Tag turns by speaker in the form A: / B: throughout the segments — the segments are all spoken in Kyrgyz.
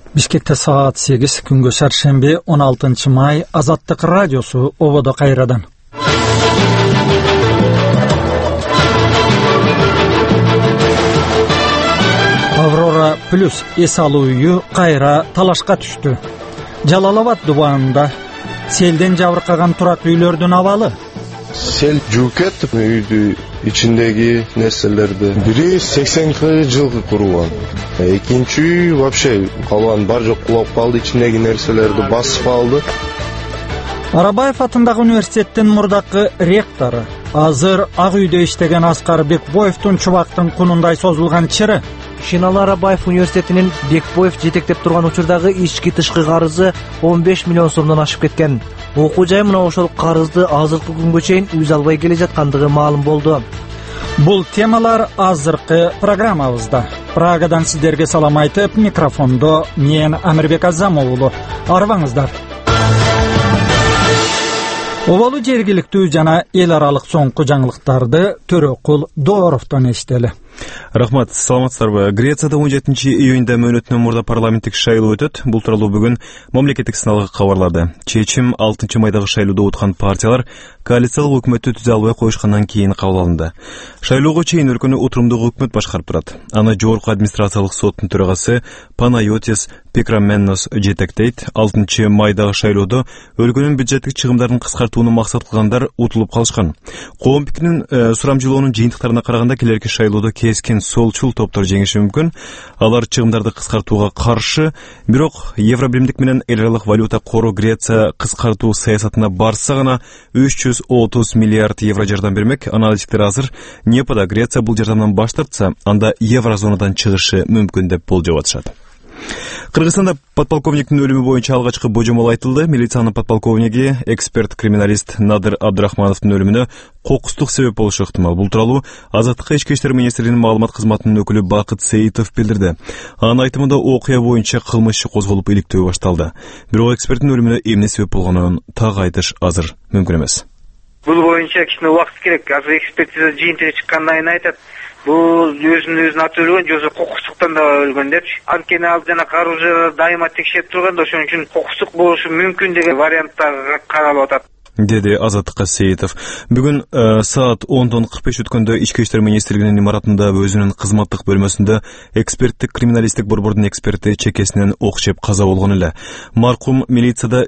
A: Бишкекте саат 8 күнгө шаршемби 16 май Азаттык радиосу ободо кайрадан. Аврора плюс эс алуу үйү кайра талашка түштү. Жалал-Абад дубанында селден жабыркаган турак үйлөрдүн абалы.
B: Сел жууп кетип үйдү ичиндеги нерселерди. Бири 80 жылгы курулган. Экинчи үй вообще калган бар жок кулап калды, ичиндеги нерселерди басып алды.
A: Арабаев атындагы университеттин мурдакы ректору, азыр Ак үйдө иштеген Аскар Бекбоевдун чубактын кунундай созулган чыры.
C: Шеналы Арабаев университетинин Бекбоев жетектеп турган учурдагы ички тышкы карызы 15 миллион сомдон ашып кеткен. Окуу жай мына ошол карызды азыркы күнгө чейин үз албай келе жаткандыгы маалым болду.
A: Бул темалар азыркы программабызда. Прагадан сиздерге салам айтып, микрофондо мен Амирбек Азамов уулу. Арбаңыздар. Оболу жергиликтүү жана эл аралык соңку жаңылыктарды Төрөкул Дооровдон эстели.
D: Рахмат, саламатсыздарбы. Грецияда 17 июнда мөөнөтүнөн мурда парламенттик шайлоо өтөт. Бул тууралуу бүгүн мамлекеттик сыналгы кабарлады. Чечим 6 майдагы шайлоодо уткан партиялар коалициялык өкмөттү түзө албай коюшкандан кийин кабыл алынды. Шайлоого чейин өлкөнү отурумдук өкмөт башкарып турат. Аны жогорку администрациялык соттун төрагасы Панайотис Пекраменнос жетектейт. 6 майдагы шайлоодо өлкөнүн бюджеттик чыгымдарын кыскартууну максат кылгандар утулуп калышкан. Коом пикиринин сурамжылоонун жыйынтыктарына караганда келерки шайлоодо кескен солчул топтор жеңиши мүмкүн. Алар чыгымдарды кыскартууга каршы, бирок Евробиримдик менен эл аралык валюта кору Греция кыскартуу саясатына барса гана 330 миллиард евро жардам бермек. Аналитиктер азыр Непада Греция бул жардамдан баш тартса, анда еврозонадан чыгышы мүмкүн деп болжоп атышат. Кыргызстанда подполковниктин өлүмү боюнча алгачкы божомол айтылды. Милициянын подполковниги, эксперт-криминалист Надыр Абдрахмановдун өлүмүнө кокустук себеп болушу ыктымал. Бул тууралуу Азаттык ички иштер министрлигинин маалымат кызматынын өкүлү Бакыт Сейитов билдирди. Анын айтымында окуя боюнча кылмыш иши козголуп иликтөө башталды. Бирок эксперттин өлүмүнө эмне себеп болгонун так айтыш азыр мүмкүн эмес.
E: Бул боюнча кичине убакыт керек. Азыр экспертиза жыйынтыгы чыккандан кийин айтат. Бул өзүн атып өлгөн, жосо кокустуктан да өлгөн деп. Анткени ал жана каружа дайыма текшерип турган да, ошон үчүн кокустук болушу мүмкүн деген варианттар каралып атат,
D: деди Азаттыкка Сейитов. Бүгүн саат 10:45 өткөндө Ички иштер министрлигинин имаратында өзүнүн кызматтык бөлмөсүндө эксперттик криминалисттик борбордун эксперти чекесинен ок жеп каза болгон эле. Маркум милицияда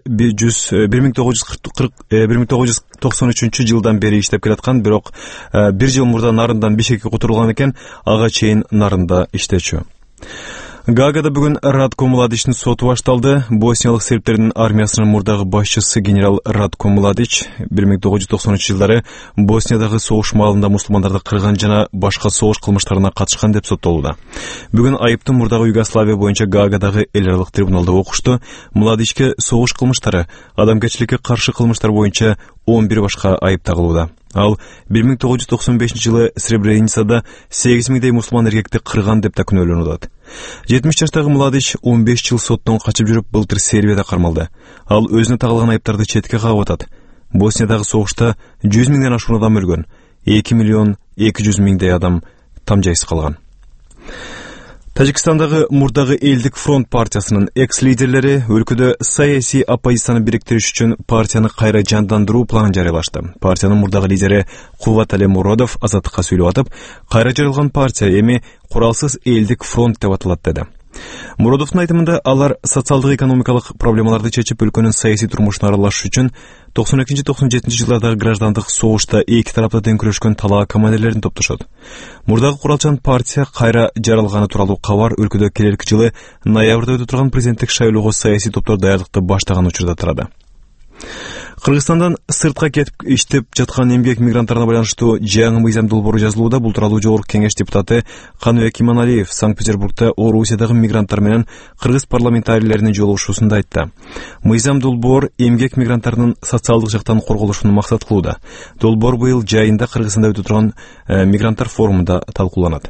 D: 1993 жылдан бери иштеп келаткан, бирок 1 жыл мурда нарындан Бишкекке которулган экен, ага чейин нарында иштечү. Гаагада бүгүн Радко Младичтин соту башталды. Босниялык сербтердин армиясынын мурдагы башчысы генерал Радко Младич 1990 жылдары Босниядагы согуш маалында мусулмандарды кырган жана башка согуш кылмыштарына катышкан деп соттолууда. Бүгүн айыптын мурдагы Югославия боюнча Гаагадагы эл аралык трибуналда окушту. Младичке согуш кылмыштары, адамгерчиликке каршы кылмыштар боюнча 11 башка айып тагылууда. Ал 1995 жылы Сребреницада 8000дей мусулман эркекти кырган деп да күнөөлөнүп. 70 жаштагы Младич 15 жыл соттон качып жүрүп, былтыр Сербияда кармалды. Ал өзүнө тагылган айыптарды четке кагып атат. Босниядагы согушта 100 миңден ашуун адам өлгөн, 2.200.000 адам тамжайсыз калган. Тажикстандагы мурдагы элдик фронт партиясынын экс-лидерлери өлкөдө саясий оппозицияны бириктириш үчүн партияны кайра жандандыруу планын жарыялашты. Партиянын мурдагы лидери Кувватали Муродов Азаттыкка сүйлөп атып, кайра жаралган партия эми куралсыз элдик фронт деп аталат деди. Муродовдун айтымында алар социалдык экономикалык проблемаларды чечип өлкөнүн саясий турмушуна аралашыш үчүн 92-97 жылдардагы граждандык согушта эки тарапта тең күрөшкөн талаа командирлерин топтошот. Мурдагы куралчан партия кайра жаралганы тууралуу кабар өлкөдө келерки жылы ноябрда өтө турган президенттик шайлоого саясий топтор даярдыкты баштаган учурда турады. Кыргызстандан сыртка кетип иштеп жаткан эмгек мигранттарына байланыштуу жаңы мыйзам долбоору жазылууда. Бул тууралуу Жогорку кеңеш депутаты Каныбек Иманалиев Санкт-Петербургда Орусиядагы мигранттар менен кыргыз парламентарийлеринин жолугушуусунда айтты. Мыйзам долбоор эмгек мигранттарынын социалдык жактан корголушун максат кылууда. Долбоор быйыл жайында Кыргызстанда өтө турган мигранттар форумунда талкууланат.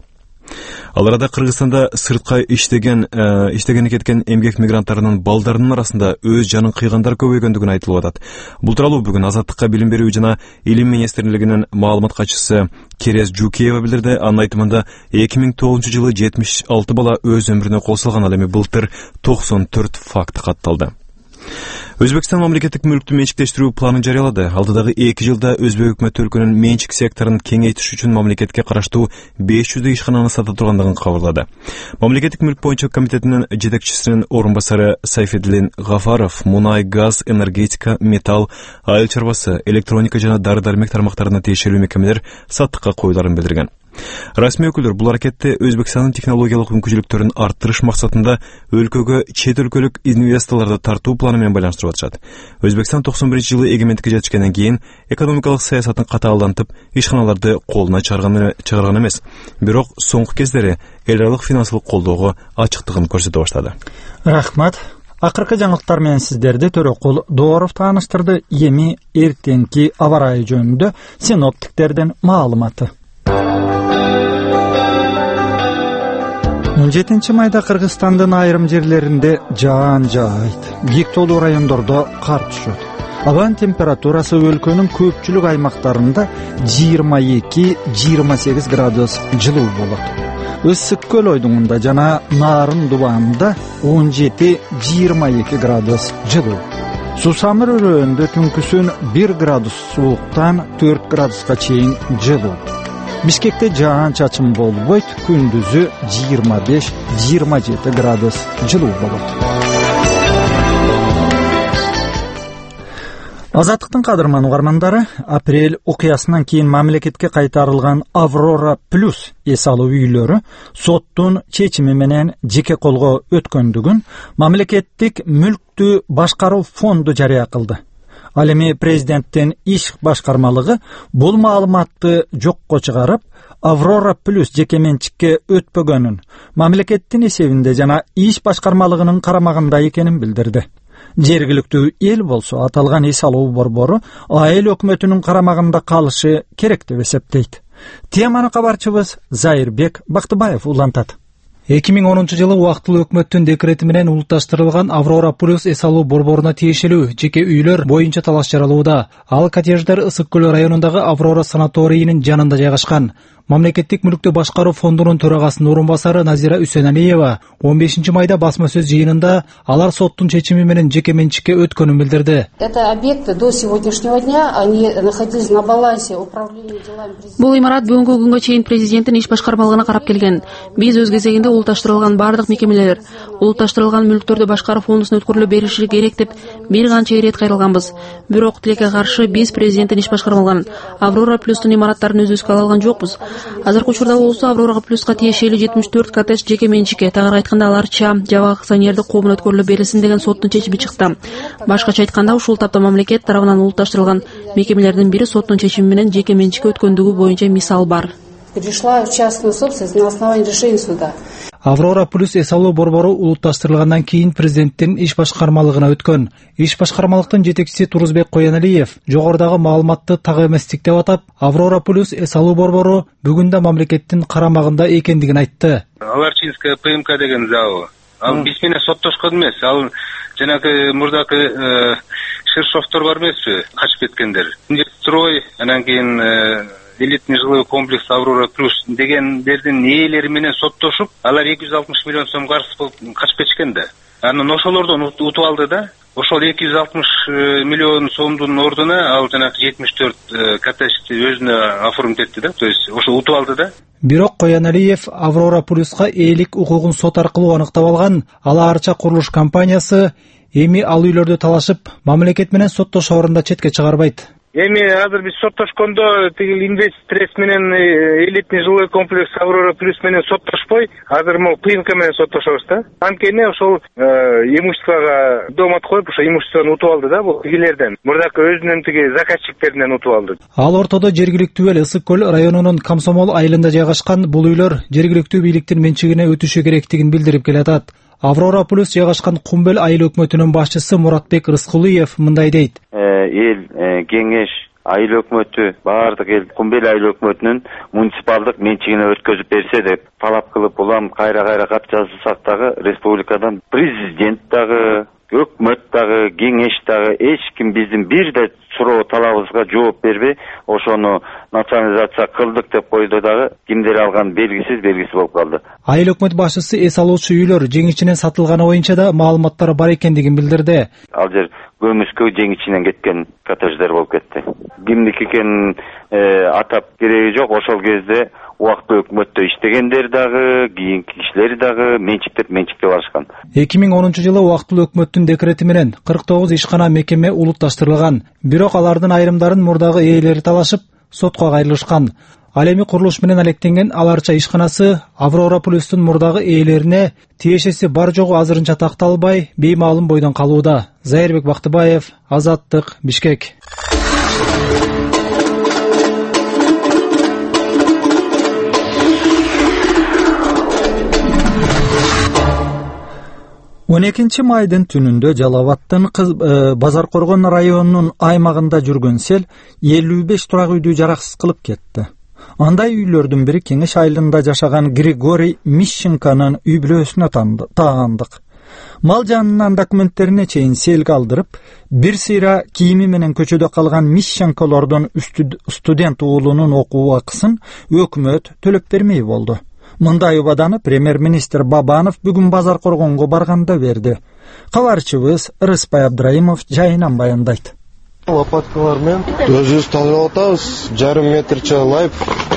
D: Ал арада Кыргызстанда сыртка иштегени кеткен эмгек мигранттарынын балдарынын арасында өз жанын кыйгандар көбөйгөндүгүн айтылып атат. Бул тууралуу бүгүн Азаттыкка билим берүү жана илим министрлигинин маалымат катчысы Керез Жукеева билдирди. Анын айтымында 2009-жылы 76 бала өз өмүрүнө кол салган, ал эми былтыр 94 факт катталды. Өзбекстан мамлекеттик мүлктү менчиктештирүү планын жарыялады. Алдыдагы 2 жылда Өзбек өкмөтү өлкөнүн менчик секторун кеңейтиш үчүн мамлекетке караштуу 500 ишкананы сата тургандыгын кабарлады. Мамлекеттик мүлк боюнча комитетинин жетекчисинин орун басары Сайфеддин Гафаров мунай, газ, энергетика, металл, айыл чарбасы, электроника жана дары-дармек тармактарына тиешелүү мекемелер саттыкка коюларын билдирген. Расмий өкүлдөр бул аракетти Өзбекстандын технологиялык мүмкүнчүлүктөрүн арттырыш максатында өлкөгө чет өлкөлүк инвесторлорду тартуу планы менен байланыштырып атышат. Өзбекстан 91-жылы эгемендикке жетишкенден кийин экономикалык саясатын катаалдантып, ишканаларды колуна чыгарган эмес, бирок соңку кездери эл аралык финансылык колдоого ачыктыгын көрсөтө баштады.
A: Рахмат. Акыркы жаңылыктар менен сиздерди Төрөкул Дооров тааныштырды. Эми эртеңки аба ырайы жөнүндө синоптиктердин маалыматы. 17 майда Кыргызстандын айрым жерлеринде жаан жаайт. Бийик тоолуу райондордо кар түшөт. Абанын температурасы өлкөнүн көпчүлүк аймактарында 22-28 градус жылуу болот. Ысык көл ойдуңунда жана Нарын дубанында 17-22 градус жылуу. Сусамыр өрөөндө түнкүсүн 1 градус сууктан 4 градуска чейин жылуу. Бишкекте жаан чачым болбойт, күндүзү 25-27 градус жылуу болот. Азаттыктын кадырман угармандары, апрель окуясынан кийин мамлекетке кайтарылган Аврора Плюс эс алуу үйлөрү соттун чечими менен жеке колго өткөндүгүн мамлекеттик мүлктү башкаруу фонду жарыя кылды. Ал эми президенттин иш башкармалыгы бул маалыматты жокко чыгарып, Аврора Плюс жеке менчикке өтпөгөнүн, мамлекеттин эсебинде жана иш башкармалыгынын карамагында экенин билдирди. Жергиликтүү эл болсо аталган эс алуу борбору айыл өкмөтүнүн карамагында калышы керек деп эсептейт. Теманы кабарчыбыз Зайырбек Бактыбаев улантат.
C: 2010 убактылуу өкмөттүн декрети менен улутташтырылган Аврора Плюс эс алуу борборуна тиешелүү жеке үйлөр боюнча талаш жаралууда. Ал коттедждер Ысык көл районундагы Аврора санаторийинин жанында жайгашкан. Мамлекеттик мүлктү башкаруу фондунун төрагасынын орун басары Назира Үсеналиева 15 майда басма сөз жыйынында алар соттун чечими менен жеке менчикке өткөнүн билдирди.
F: Это объекты до сегодняшнего дня они находились на балансе управления делами президента.
G: Бул имарат бүгүнкү күнгө чейин президенттин иш башкармалыгына карап келген. Биз өз кезегинде улутташтырылган бардык мекемелер, улутташтырылган мүлктөрдү башкаруу фондусуна өткөрүлө бериши керек деп бир канча ирет кайрылганбыз. Бирок тилекке каршы биз президенттин иш башкармалыгын Аврора Плюстун имараттарын өзүбүзгө ала алган жокпуз. Азыркы учурда болсо Аврора Плюска тиешелүү 74 коттедж жеке менчикке, тагыраак айтканда аларча жабык акционердик коомуна өткөрүлө берилсин деген соттун чечими чыкты. Башкача айтканда ушул тапта мамлекет тарабынан улутташтырылган мекемелердин бири соттун чечими менен жеке менчикке өткөндүгү боюнча мисал бар.
F: Перешла в частную собственность на основании решения суда.
C: Аврора Плюс эс алуу борбору улутташтырылгандан кийин президенттин иш башкармалыгына өткөн. Иш башкармалыктын жетекчиси Турузбек Кояналиев жогорудагы маалыматты так эместик деп атап, Аврора Плюс эс алуу борбору бүгүн да мамлекеттин карамагында экендигин айтты.
H: Аларчинская ПМК деген зал. Ал биз менен соттошкон эмес. Ал жанагы мурдакы Шершовдор бар эмеспи? Качып кеткендер. Строй, анан кийин элитный жилой комплекс Аврора Плюс дегендердин ээлери менен соттошуп, алар 260 миллион сом карыз болуп качып кетишкен да. Анан ошолордон утуп алды да. Ошол 260 миллион сомдун ордуна ал жанагы 74 коттеджди өзүнө оформить этти да. То есть ошол утуп алды да.
C: Бирок Кояналиев Аврора Плюска ээлик укугун сот аркылуу аныктап алган. Аларча курулуш компаниясы эми ал үйлөрдү талашып, мамлекет менен соттошоорунда четке чыгарбайт.
H: Эми азыр биз соттошкондо тигил инвестрес менен элитный жилой комплекс Аврора Плюс менен соттошпой, азыр могу ПМК менен соттошобуз да. Анткени ошол имуществого домат коюп, ошо имуществону утуп алды да, бул тигилерден. Мурдакы өзүнүн тиги заказчиктеринен утуп алды.
C: Ал ортодо жергиликтүү эл Ысык көл районунун Комсомол айылында жайгашкан бул үйлөр жергиликтүү бийликтин менчигине өтүшү керектигин билдирип келатат. Аврора Плюс жайгашкан Кумбел айыл өкмөтүнүн башчысы Муратбек Рыскулиев мындай дейт.
I: Эл кеңеш айыл өкмөтү баардык эл Кумбел айыл өкмөтүнүн муниципалдык менчигине өткөзүп берсе деп талап кылып улам кайра кат жазсак дагы республикадан президент дагы өкмөт дагы кеңеш дагы эч ким биздин бир да суроо талабыбызга жооп бербей ошону национализация кылдык деп койду дагы кимдер алган белгисиз болуп калды.
C: Айыл өкмөт башчысы эс алуучу үйлөр жең ичинен сатылганы боюнча да маалыматтар бар экендигин билдирди.
I: Ал жер көмүскө жең ичинен кеткен коттедждер болуп кетти. Кимдики экенин атап кереги жок. Ошол кезде убакыттуу өкмөттө иштегендер дагы, кийинки кишилер дагы менчиктеп барышкан.
C: 2010 жылы убактылуу өкмөттүн декрети менен 49 ишкана мекеме улутташтырылган. Бирок алардын айрымдарын мурдагы ээлери талашып, сотко кайрылышкан. Ал эми курулуш менен алектенген аларча ишканасы Аврора Плюстун мурдагы ээлерине тиешеси бар жогу азырынча такталбай, беймаалым бойдон калууда. Зайырбек Бактыбаев, Азаттык, Бишкек.
A: 12 майдын түнүндө Жалал Абадтын Базар Коргон районунун аймагында жүргөн сел 55 турак үйдү жараксыз кылып кетти. Андай үйлөрдүн бири Кеңеш айылында жашаган Григорий Мищенконун үй бүлөсүнө таагандык. Мал жанынан документтерине чейин сел калдырып, бир сыйра кийими менен көчөдө калган Мищенколордун студент уулунун окуу акысын өкмөт төлөп бермей болду. Мындай убаданы премьер-министр Бабанов бүгүн Базар Коргонго барганда берди. Кабарчыбыз Рыспай Абдраимов жайынан баяндайт.
B: Лопаткалар менен өзүбүз тазалап атабыз, жарым метрче лайп.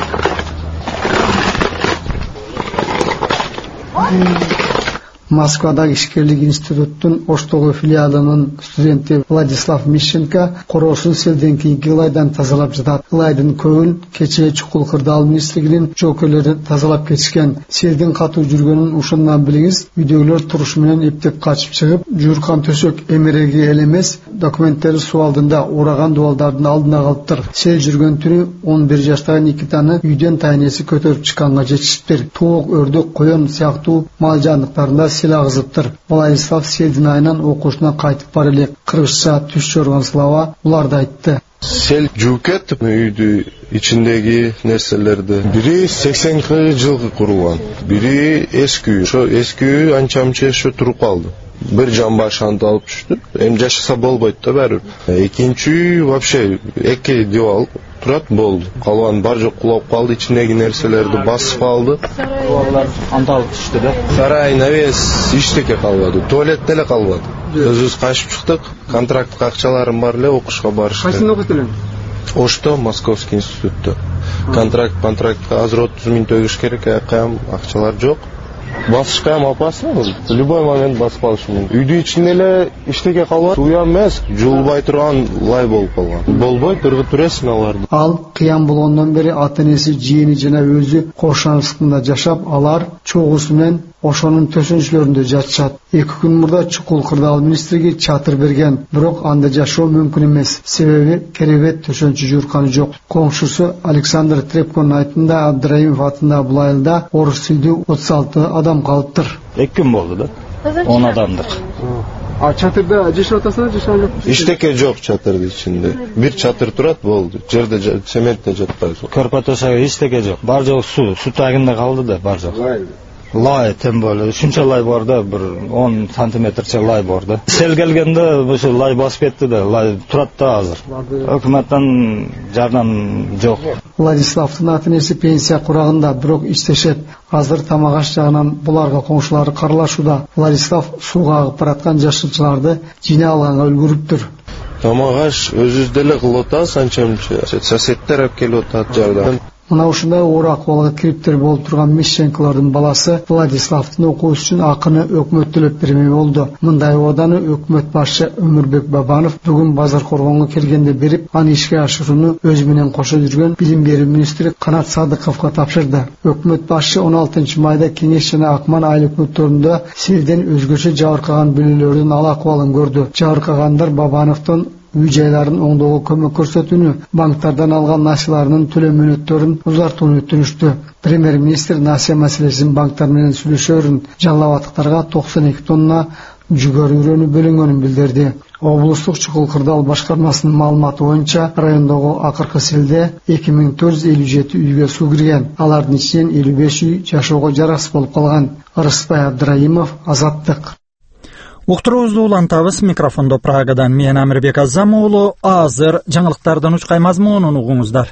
J: Москвадагы ишкерлик институттун Оштогу филиалынын студенти Владислав Мищенко короосун селден кийинки ылайдан тазалап жатат. Ылайдын көбүн кечээ Чукул Кырдаал министрлигинин жоокерлери тазалап кетишкен. Селдин катуу жүргөнүн ушундан билиңиз, үйдөгүлөр туруш менен эптеп качып чыгып, жууркан төсөк эмереги эле эмес, документтери суу алдында ураган дубалдардын алдына калыптыр. Сел жүргөн түнү 11 жаштагы Никитаны үйдөн тайнеси көтөрүп чыкканга жетишиптир. Тоок, өрдөк, коен сыяктуу мал жандыктарында сел агызыптыр. Владислав селдин айынан окуусуна кайтып бар элек. Кыргызча түш жоргон слова буларды айтты.
B: Сел жууп кетип үйдү ичиндеги нерселерди. Бири 80 жылгы курулган, бири эски үй. Ошо эски үй анча-мынча ошо туруп калды. Бир жамбаш антып алып түштү. Эми жашаса болбойт да баары. Экинчи үй вообще эки дивал турат болду. Калган бар жок кулап калды, ичиндеги нерселерди басып алды.
C: Диварлар анталып түштү да.
B: Сарай навес иштеке калбады, туалет деле калбады. Өзүбүз качып чыктык, контракт акчаларым бар эле, окушка барышты.
J: Кайсында окуйт элең?
B: Ошто, Московский институтта. Контрактка азыр 30 000 төлөш керек, акчам акчалар жок. Басышка опасно, в любой момент басып алышы мүмкүн. Үйдүн ичинде эле иштеке калбайт, уян эмес, жуулбай турган лай болуп калган. Болбойт, ыргыт турасың аларды.
J: Ал кыян болгондон бери ата-энеси, жиени жана өзү кошаныштыкта жашап, алар чогусу менен ошонун төсөнчүлөрүндө жатышат. 2 күн мурда Чукул Кырдаал министрлиги чатыр берген, бирок анда жашоо мүмкүн эмес. Себеби керебет төсөнчү жуурканы жок. Коңшусу Александр Трепконун айтында Абдраимов атындагы бул айылда орус тилдүү 36 адам калыптыр.
K: 2 күн болду да. 10 адамдык.
J: А чатырда жашап атасыңар, жашап жок?
B: Иштеке жок чатырдын ичинде. Бир чатыр турат болду. Жерде цементте жатпайбыз.
K: Көрпө төсөгө иштеке жок. Бар жок суу тагында калды да, бар жок. Лай тем более, ушунча лай бар да, бир 10 сантиметрче лай бар да. Сел келгенде ошо лай басып кетти да, лай турат да азыр. Өкмөттөн жардам жок.
J: Владиславдын ата-энеси пенсия курагында, бирок иштешет. Азыр тамак аш жагынан буларга коңшулары каралашууда. Владислав сууга агып бараткан жашылчыларды жине алганга үлгүрүптүр.
B: Тамак аш өзүбүз деле кылып атабыз, анча-мынча. Соседтер алып келип атат жардам.
J: Мына ушундай оор акыбалга кириптер болуп турган Мищенколордун баласы Владиславдын окуусу үчүн акыны өкмөт төлөп бермей болду. Мындай убаданы өкмөт башчы Өмүрбек Бабанов бүгүн Базар Коргонго келгенде берип, аны ишке ашырууну өзү менен кошо жүргөн билим берүү министри Канат Садыковго тапшырды. Өкмөт башчы 16 майда Кеңеш жана Акман айыл өкмөттөрүндө селден өзгөчө жабыркаган бүлөлөрдүн ал акыбалын көрдү. Жабыркагандар Бабановдон үй-жайларын оңдоого көмөк көрсөтүүнү, банктардан алган насыяларынын төлөө мөөнөттөрүн узартууну өтүнүштү. Премьер-министр насыя маселесин банктар менен сүйлөшөрүн, жалал абадтыктарга 92 тонна жүгөрүрөнү бөлүнгөнүн билдирди. Облустук чукул кырдаал башкармасынын маалыматы боюнча райондогу акыркы селде 2457 үйгө суу кирген. Алардын ичинен 55 үй жашоого жараксыз болуп калган. Ырысбай Абдраимов, Азаттык.
A: Уктуруубузду улантабыз. Микрофондо Прагадан мен Амирбек Азам уулу. Азыр жаңылыктардын учкай мазмунун угуңуздар.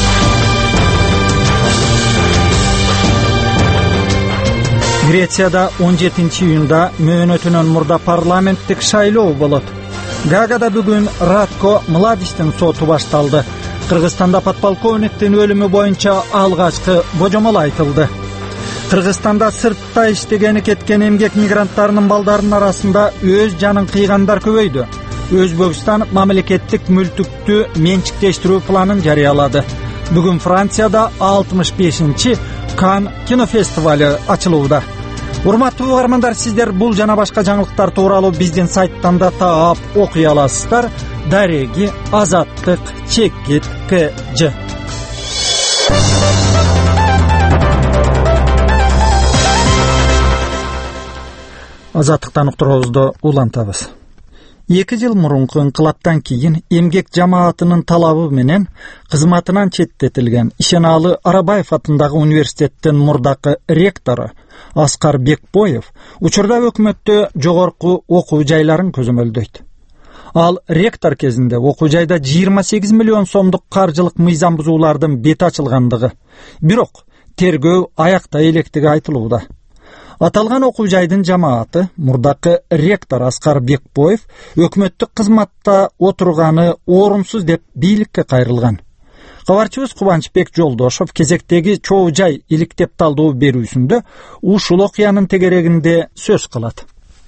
A: Грецияда 17 июнда мөөнөтүнөн мурда парламенттик шайлоо болот. Гаагада бүгүн Радко Младичтин соту башталды. Кыргызстанда подполковниктин өлүмү боюнча алгачкы божомол айтылды. Кыргызстанда сыртта иштегени кеткен эмгек мигранттарынын балдарынын арасында өз жанын кыйгандар көбөйдү. Өзбекстан мамлекеттик мүлктүктү менчиктештирүү планын жарыялады. Бүгүн Францияда 65-чи Кан кинофестивали ачылууда. Урматтуу угармандар, сиздер бул жана башка жаңылыктар тууралуу биздин сайттан да таап окуй аласыздар. Дареги Азаттык Чекит КЖ. Азаттыктан уктуруубузду улантабыз. 2 жыл мурунку инкылаптан кийин эмгек жамаатынын талабы менен кызматынан четтетилген Ишеналы Арабаев атындагы университеттин мурдакы ректору Аскар Бекбоев учурда өкмөттө жогорку окуу жайларын көзөмөлдөйт. Ал ректор кезинде окуу жайда 28 миллион сомдук каржылык мыйзам бузуулардын бети ачылгандыгы, бирок тергөө аякта электиги айтылууда. Аталган окуу жайдын жамааты мурдакы ректор Аскар Бекбоев өкмөттүк кызматта отурганы орунсуз деп бийликке кайрылган. Кабарчыбыз Кубанычбек Жолдошов кезектеги чоо жай иликтеп талдоо берүүсүндө ушул окуянын тегерегинде сөз кылат.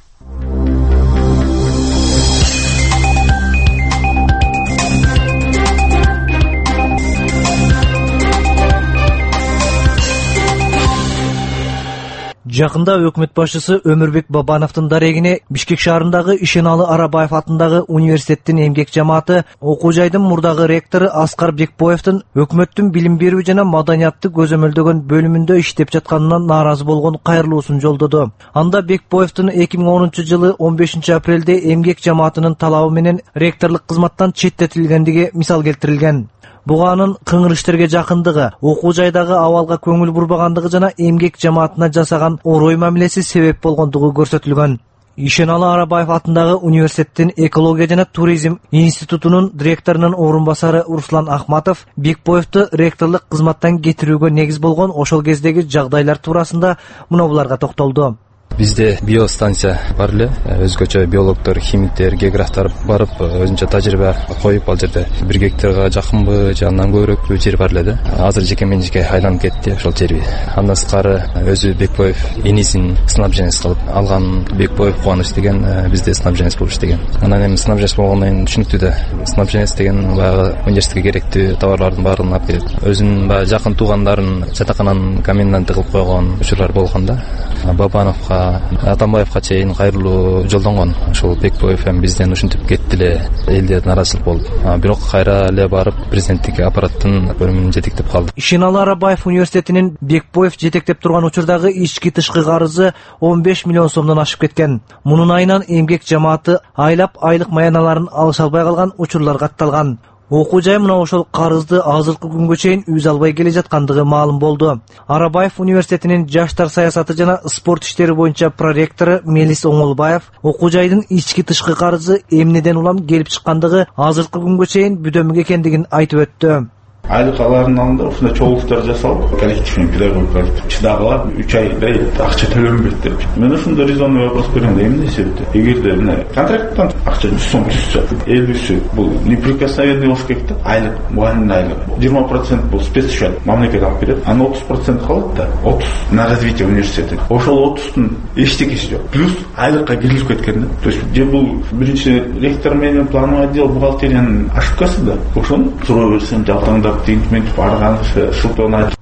C: Жакында өкмөт башчысы Өмүрбек Бабановдун дарегине Бишкек шаарындагы Ишеналы Арабаев атындагы университеттин эмгек жамааты окуу жайдын мурдагы ректору Аскар Бекбоевдун өкмөттүн билим берүү жана маданиятты көзөмөлдөгөн бөлүмүндө иштеп жатканынан нааразы болгон кайрылуусун жолдоду. Анда Бекбоевдун 2010 15 апрелде эмгек жамаатынын талабы менен ректорлук кызматтан четтетилгендиги мисал келтирилген. Буга анын кыңыр иштерге жакындыгы, окуу жайдагы абалга көңүл бурбагандыгы жана эмгек жамаатына жасаган орой мамилеси себеп болгондугу көрсөтүлгөн. Ишеналы Арабаев атындагы университеттин экология жана туризм институтунун директорунун орун басары Руслан Ахматов Бекбоевду ректорлук кызматтан кетирүүгө негиз болгон ошол кездеги жагдайлар туурасында мынабуларга токтолду.
L: Бизде биостанция бар эле, өзгөчө биологдор, химиктер, географтар барып, өзүнчө тажрыйба коюп, ал жерде 1 гектарга жакынбы, же андан көбүрөөк жер бар эле да. Азыр жеке менчикке айланып кетти ошол жерби. Андан сырткары өзү Бекбоев энисин снабженец кылып алган. Бекбоев Кубаныч деген бизде снабженец болуп иштеген. Анан эми снабженец болгондон кийин түшүнүктүү да. Снабженец деген баягы университетке керектүү товарлардын баарын алып келет. Өзүнүн баягы жакын туугандарын жатакананын коменданты кылып койгон учурлар болгон да. Бабановго, Атамбаевга чейин кайрылуу жолдонгон. Ошол Бекбоев эми бизден ушинтип кетти эле, элде наразычылык болду. Бирок кайра эле барып президенттик аппараттын бөлүмүн жетектеп калды.
C: Ишеналы Арабаев университетинин Бекбоев жетектеп турган учурдагы ички тышкы карызы 15 миллион сомдон ашып кеткен. Мунун айынан эмгек жамааты айлап айлык маяналарын алыша албай калган учурлар катталган. Окуу жай мына ошол карызды азыркы күнгө чейин үз албай келе жаткандыгы маалым болду. Арабаев университетинин жаштар саясаты жана спорт иштери боюнча проректору Мелис Оңолбаев окуу жайдын ички тышкы карызы эмнеден улам келип чыккандыгы азыркы күнгө чейин бүдөмүк экендигин айтып өттү.
M: Айлык алардын алдында ушундай чогулуштар жасалып, коллективный педагогика чыдагыла 3 айдай акча төлөнбөйт деп. Мен ушундай резонный вопрос берем да, эмне себептен? Эгерде мына контракттан акча 100 сом түшсө, 50 бул неприкосновенный болуш керек да. Айлык, мугалимдин айлыгы 20% бул спецсчет мамлекет алып берет, анан 30% калат да. 30 на развитие университета. Ошол 30тун эчтекеси жок. Плюс айлыкка кирилип кеткен да. То есть же бул биринчи ректор менен плановый отдел бухгалтериянын ошибкасы да. Ошону суроо берсем жалтаңдап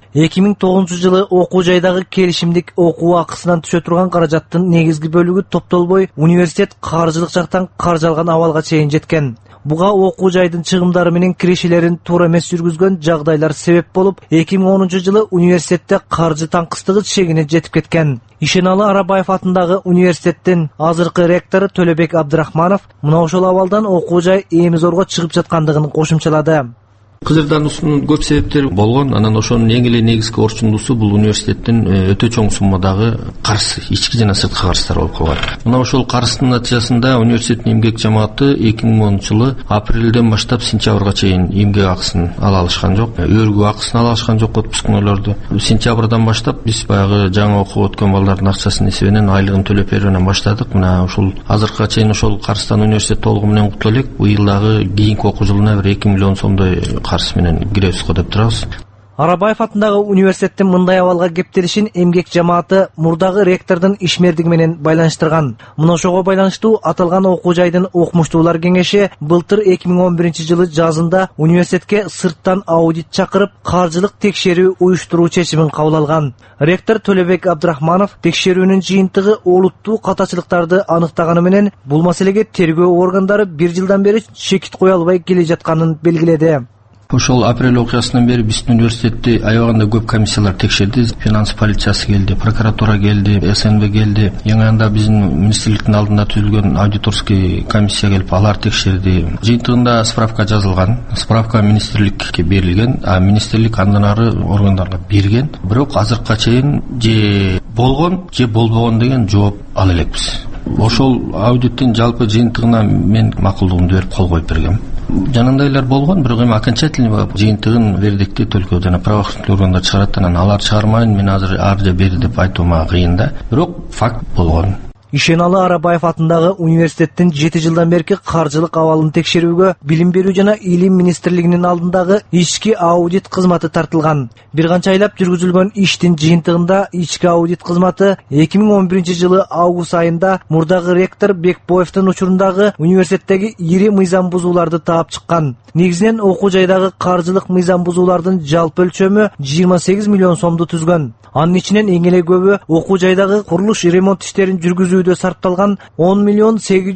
C: 2009 жылы окуу жайдагы келишимдик окуу акысынан түшө турган каражаттын негизги бөлүгү топтолбой университет каржылык жактан каржы алган абалга чейин жеткен. Буга окуу жайдын чыгымдары менен кирешелерин туура эмес жүргүзгөн жагдайлар себеп болуп, 2010 жылы университетте каржы таңкыстыгы чегине жетип кеткен. Ишеналы Арабаев атындагы университеттин азыркы ректору Төлөбек Абдрахманов мына ошол абалдан окуу жай эми зорго чыгып жаткандыгын кошумчалады.
N: Кызырдануусунун көп себептери болгон. Анан ошонун эң эле негизги орчундуусу бул университеттин өтө чоң суммадагы карыз, ички жана сырткы карыздар болуп калган. Мына ошол карыздын натыйжасында университеттин эмгек жамааты 2010 жылы апрелден баштап сентябрга чейин эмгек акысын ала алышкан жок, өргүү акысын ала алышкан жок отпускнойлорду. Сентябрдан баштап биз баягы жаңы окуп өткөн балдардын акчасынын эсебинен айлыгын төлөп берүүнөн баштадык. Мына ушул азыркыга чейин ошол карыздан университет толугу менен кутула элек. Быйыл дагы кийинки окуу жылына бир 2 миллион сомдой карыз менен киребиз го деп турабыз.
C: Арабаев атындагы университеттин мындай абалга кептелишин эмгек жамааты мурдагы ректордун ишмердиги менен байланыштырган. Мына ошого байланыштуу аталган окуу жайдын окумуштуулар кеңеши былтыр 2011 жылы жазында университетке сырттан аудит чакырып, каржылык текшерүү уюштуруу чечимин кабыл алган. Ректор Төлөбек Абдрахманов текшерүүнүн жыйынтыгы олуттуу катачылыктарды аныктаганы менен бул маселеге тергөө органдары 1 жылдан бери чекит кое албай келе жатканын белгиледи.
N: Ошол апрель окуясынан бери биздин университетти аябаганда көп комиссиялар текшерди. Финанс полициясы келди, прокуратура келди, СНБ келди. Эң анда биздин министрликтин алдында түзүлгөн аудиторский комиссия келип алар текшерди. Жыйынтыгында справка жазылган. Справка министрликке берилген, а министрлик андан ары органдарга берген. Бирок азыркыга чейин же болгон, же болбогон деген жооп ала элекпиз. Ошол аудиттин жалпы жыйынтыгына мен макулдугумду берип кол коюп бергем. Жанындайлар болгон, бирок эми окончательный жыйынтыгын вердикти только жана правоохранительный органдар чыгарат, анан алар чыгармайын мен азыр ар же бери деп айтуума кыйын да. Бирок факт болгон.
C: Ишеналы Арабаев атындагы университеттин 7 жылдан берки каржылык абалын текшерүүгө Билим берүү жана Илим министрлигинин алдындагы ички аудит кызматы тартылган. Бир канча айлап жүргүзүлгөн иштин жыйынтыгында ички аудит кызматы 2011 жылы август айында мурдагы ректор Бекбоевдин учурундагы университеттеги ири мыйзам бузууларды таап чыккан. Негизинен окуу жайдагы каржылык мыйзам бузуулардын жалпы өлчөмү 28 миллион сомду түзгөн. Анын ичинен эң эле көбү окуу жайдагы курулуш ремонт иштерин жүргүзүүдө сарпталган 10 миллион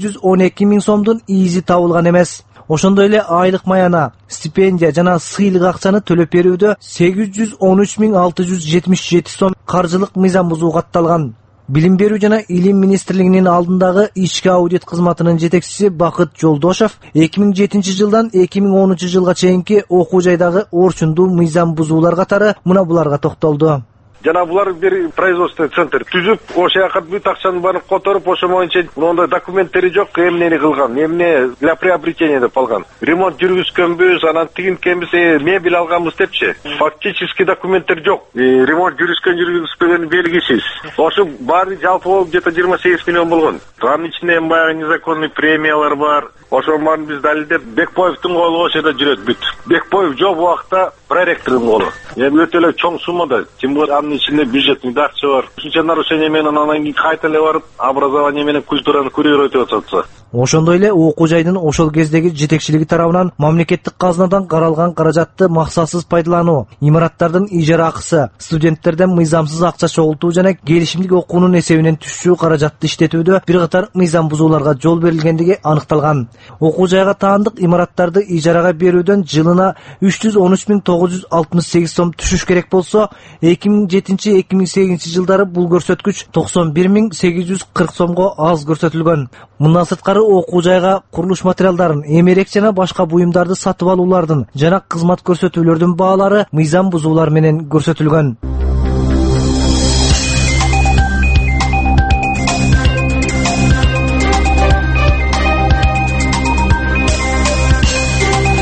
C: 812 миң сомдун изи табылган эмес. Ошондой эле айлык маяна, стипендия жана сыйлык акчаны төлөп берүүдө 813 миң 677 сом каржылык мыйзам бузуу катталган. Билим берүү жана Илим министрлигинин алдындагы ички аудит кызматынын жетекчиси Бакыт Жолдошов 2007 жылдан 2010 жылга чейинки окуу жайдагы орчундуу мыйзам бузуулар катары мына буларга токтолду.
O: Жана булар бир производственный центр түзүп, ошол жака бүт акчаны баарын которуп, ошо боюнча мондай документтери жок, эмнени кылган, эмне для приобретения деп алган. Ремонт жүргүзгөнбүз, анан тигинткенбиз, мебель алганбыз депчи. Фактически документтер жок. Ремонт жүргүзбөгөнү белгисиз. Ошо баары жалпы болуп где-то 28 миллион болгон. Анын ичинде баягы незаконный премиялар бар. Ошонун баарын биз далилдеп, Бекбоевдин колу ошо жерде жүрөт бүт. Бекбоев жок убакта проректордун колу. Эми өтө эле чоң суммада, тем более анын ичинде бюджеттик акча бар. Ушунча нарушение менен анан кийин кайта эле барып, образование менен культураны курировать атат.
C: Ошондой эле окуу жайдын ошол кездеги жетекчилиги тарабынан мамлекеттик казынадан каралган каражатты максатсыз пайдалануу, имараттардын ижара акысы, студенттерден мыйзамсыз акча чогултуу жана келишимдик окуунун эсебинен түшүү каражатты иштетүүдө бир катар мыйзам бузууларга жол берилгендиги аныкталган. Окуу жайга таандык имараттарды ижарага берүүдөн жылына 313.968 сом түшүш керек болсо, 2007-2008 жылдары бул көрсөткүч 91.840 сомго аз көрсөтүлгөн. Мындан сырткары окуу жайга курулуш материалдарын, эмерек жана башка буюмдарды сатып алуулардын жана кызмат көрсөтүүлөрдүн баалары мыйзам бузуулар менен көрсөтүлгөн.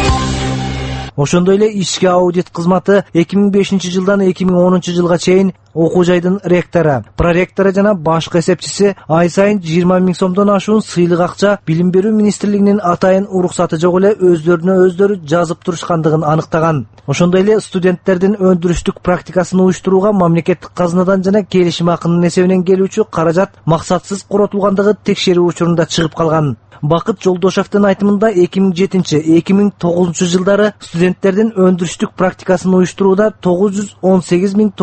C: Ошондой эле ички аудит кызматы 2005 жылдан 2010 жылга чейин окуу жайдын ректору, проректору жана башкы эсепчиси ай сайын 20 000 сомдон ашуун сыйлык акча Билим берүү министрлигинин атайын уруксаты жок эле өздөрүнө өздөрү жазып турушкандыгын аныктаган. Ошондой эле студенттердин өндүрүштүк практикасын уюштурууга мамлекеттик казынадан жана келишим акынын эсебинен келүүчү каражат максатсыз коротулгандыгы текшерүү учурунда чыгып калган. Бакыт Жолдошевдин айтымында 2007-2009 жылдары студенттердин өндүрүштүк практикасын уюштурууда 918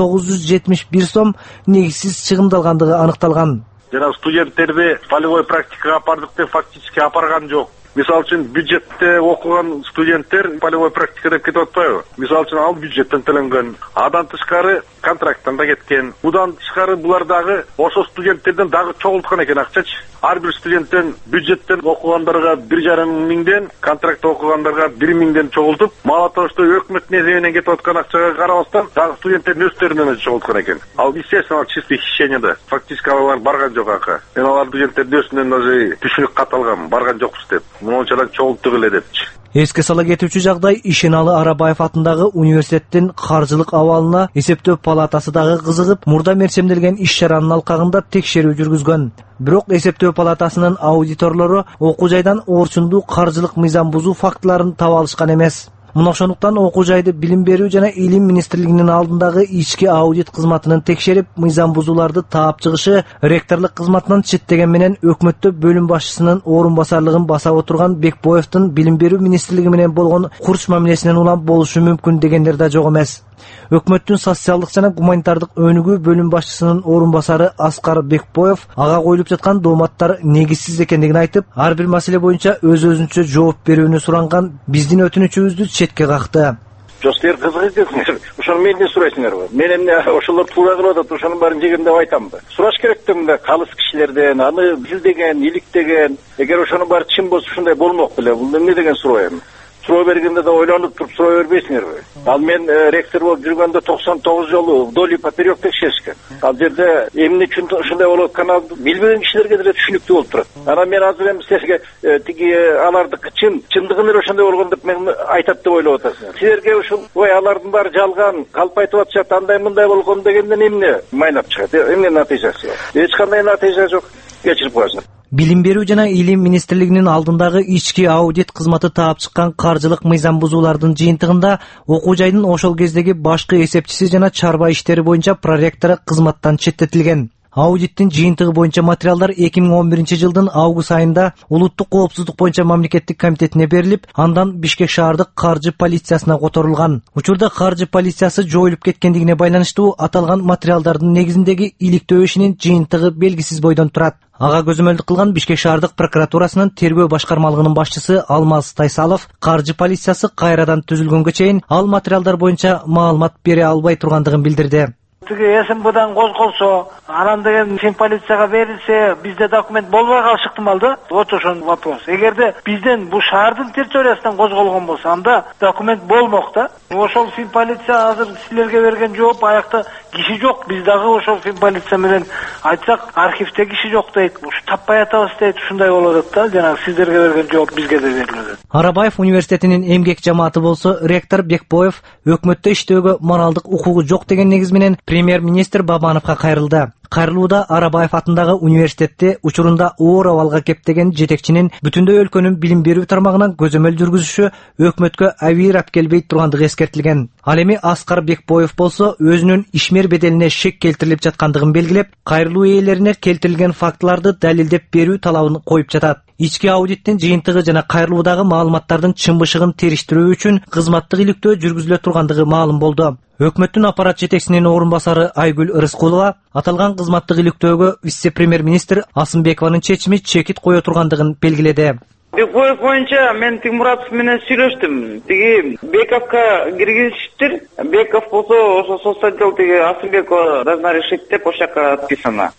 C: 971 сом негизсиз чыгымдалгандыгы аныкталган.
O: Жана студенттерди полевой практикага апардык деп фактически апарган жок. Мисалы үчүн бюджетте окуган студенттер полевой практикада кетип атпайбы? Мисалы үчүн ал бюджеттен төленген. Адан тышкары контракттан да кеткен. Будан тышкары булар дагы ошо студенттерден дагы чогулткан экен акчачы. Ар бир студенттен бюджеттен окугандарга 1,5 миңден, контрактта окугандарга 1 миңден чогултуп, малатошто өкмөттүн эсебинен кетип аткан акчага карабастан дагы студенттердин өздөрүнөн чогулткан экен. Ал естественно чистый хищение да. Фактически алар барган жок ака. Мен алар студенттердин өзүнөн даже түшүнүк кат алгам, барган жокпуз деп. Мончадан чогулттук эле депчи.
C: Эске сала кетүүчү жагдай Ишеналы Арабаев атындагы университеттин каржылык абалына эсептөө палатасы дагы кызыгып, мурда мерчемделген иш-чаранын алкагында текшерүү жүргүзгөн. Бирок эсептөө палатасынын аудиторлору окуу жайдан орчундуу каржылык мыйзам бузуу фактыларын таба алышкан эмес. Мына ошондуктан окуу жайды Билим берүү жана Илим министрлигинин алдындагы ички аудит кызматынын текшерип, мыйзам бузууларды таап чыгышы ректорлук кызматынан четтеген менен өкмөттө бөлүм башчысынын орун басарлыгын баса отурган Бекбоевдин Билим берүү министрлиги менен болгон курч мамилесинен улам болушу мүмкүн дегендер да жок эмес. Өкмөттүн социалдык жана гуманитардык өнүгүү бөлүм башчысынын орун басары Аскар Бекбоев ага коюлуп жаткан дооматтар негизсиз экендигин айтып, ар бир маселе боюнча өз-өзүнчө жооп берүүнү суранган биздин өтүнүчүбүздү четке какты.
P: Жок, силер кызык эдиңер. Ошону менден сурайсыңарбы? Мен эмне ошолор туура кылып атат, ошонун баарын жегем деп айтамбы? Сураш керек да мындай калыс кишилерден, аны билдеген, иликтеген. Эгер ошонун баары чын болсо ушундай болмок беле. Бул эмне деген суроо эми? Суроо бергенде да ойлонуп туруп суроо бербейсиңерби? Ал мен ректор болуп жүргөндө 99 жолу вдоль и поперек текшеришкен. Ал жерде эмне үчүн ушундай болуп атканын билбеген кишилерге деле түшүнүктүү болуп турат. Анан мен азыр эми силерге тиги алардыкы чындыгын эле ошондой болгон деп мен айтат деп ойлоп атасыңар. Силерге ушул ой алардын баары жалган, калп айтып атышат, андай мындай болгон дегенден эмне майнап чыгат? Эмне натыйжасы бар? Эч кандай натыйжа жок. Кечирип коесуңар.
C: Билим берүү жана Илим министрлигинин алдындагы ички аудит кызматы таап чыккан каржылык мыйзам бузуулардын жыйынтыгында окуу жайдын ошол кездеги башкы эсепчиси жана чарба иштери боюнча проректору кызматтан четтетилген. Аудиттин жыйынтыгы боюнча материалдар 2011 жылдын август айында улуттук коопсуздук боюнча мамлекеттик комитетине берилип, андан Бишкек шаардык каржы полициясына которулган. Учурда каржы полициясы жоюлуп кеткендигине байланыштуу аталган материалдардын негизиндеги иликтөө ишинин жыйынтыгы белгисиз бойдон турат. Ага көзөмөлдүк кылган Бишкек шаардык прокуратурасынын тергөө башкармалыгынын башчысы Алмаз Тайсалов каржы полициясы кайрадан түзүлгөнгө чейин ал материалдар боюнча маалымат бере албай тургандыгын билдирди.
Q: Тиги СМБдан козголсо, анан деген сим полицияга берилсе, бизде документ болбой калышы ыктымал да. Вот ошон вопрос. Эгерде бизден бу шаардын территориясынан козголгон болсо, анда документ болмок да. Ошол сим полиция азыр силерге берген жооп, аякта киши жок. Биз дагы ошол сим полиция менен айтсак, архивте киши жок дейт. Ушу таппай атабыз дейт, ушундай болуп атат да. Жана сиздерге берген жооп бизге да берилет.
C: Арабаев университетинин эмгек жамааты болсо, ректор Бекбоев өкмөттө иштөөгө моралдык укугу жок деген негиз менен премьер-министр Бабановго кайрылды. Кайрылууда Арабаев атындагы университетте учурунда оор абалга кептеген жетекчинин бүтүндөй өлкөнүн билим берүү тармагынан көзөмөл жүргүзүшү өкмөткө абийирап келбей тургандыгы эскертилген. Ал эми Аскар Бекбоев болсо өзүнүн ишмер беделине шек келтирилип жаткандыгын белгилеп, кайрылуу ээлерине келтирилген фактыларды далилдеп берүү талабын коюп жатат. Ички аудиттин жыйынтыгы жана кайрылуудагы маалыматтардын чынбышыгын териштирүү үчүн кызматтык иликтөө жүргүзүлө тургандыгы маалым болду. Өкмөттүн аппарат жетекчисинин орун басары Айгүл Рыскулова аталган кызматтык иликтөөгө вице-премьер-министр Асымбекованын чечими чекит кое тургандыгын белгиледи.
R: Бекбоев боюнча мен Тимуратов менен сүйлөштүм. Тиги Бековко киргизиштир. Беков болсо ошо соцотдел тиги Асымбекова должна решить деп ошол жака отписано.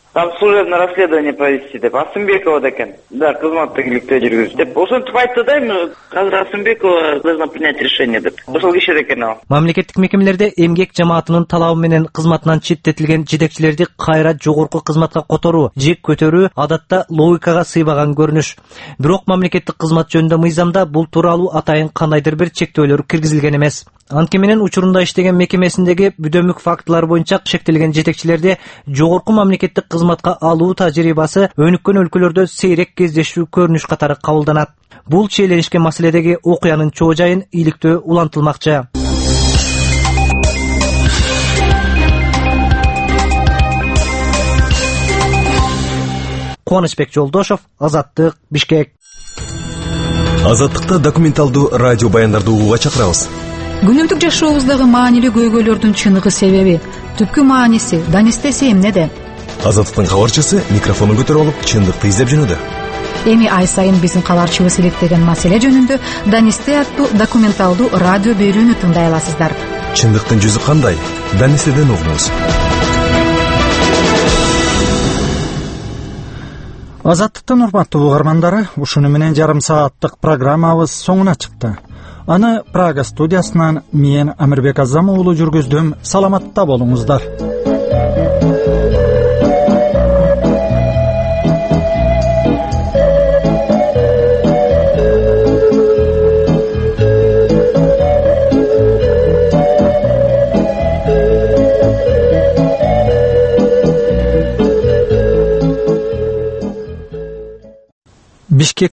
R: Там служебное расследование провести деп Асымбекова экен. Да, кызматтыгиликте жүргүз деп. Ошентип айтты да, эми азыр Асымбекова должна принять решение деп. Ошол киши экен ал.
C: Мамлекеттик мекемелерде эмгек жамаатынын талабы менен кызматынан четтетилген жетекчилерди кайра жогорку кызматка которуу, жек көтөрүү адатта логикага сыйбаган көрүнүш. Бирок мамлекеттик кызмат жөнүндө мыйзамда бул тууралуу атайын кандайдыр бир чектөөлөр киргизилген эмес. Анткени менен учурунда иштеген мекемесиндеги бүдөмүк фактылар боюнча шектелген жетекчилерди жогорку мамлекеттик кызматка алуу тажрыйбасы өнүккөн өлкөлөрдө сейрек кездешүү көрүнүш катары кабылданат. Бул чейленишкен маселедеги окуянын чоо жайын иликтөө улантылмакчы. Кубанычбек Жолдошов, Азаттык, Бишкек.
S: Азаттыкта документалдуу радио баяндарды угууга чакырабыз.
T: Күнүмдүк жашообуздагы маанилүү көйгөйлөрдүн чыныгы себеби, түпкү мааниси, данистеси эмнеде?
S: Азаттыктын кабарчысы микрофонун көтөрүп алып, чындыкты издеп жүрүүдө.
T: Эми ай сайын биздин кабарчыбыз иликтеген маселе жөнүндө Данисте аттуу документалдуу радио берүүнү тыңдай аласыздар.
S: Чындыктын жүзү кандай? Данистеден угуңуз.
A: Азаттыктын урматтуу угармандары, ушуну менен жарым сааттык программабыз соңуна чыкты. Аны Прага студиясынан мен Амирбек Азам уулу жүргүздүм. Саламатта болуңуздар.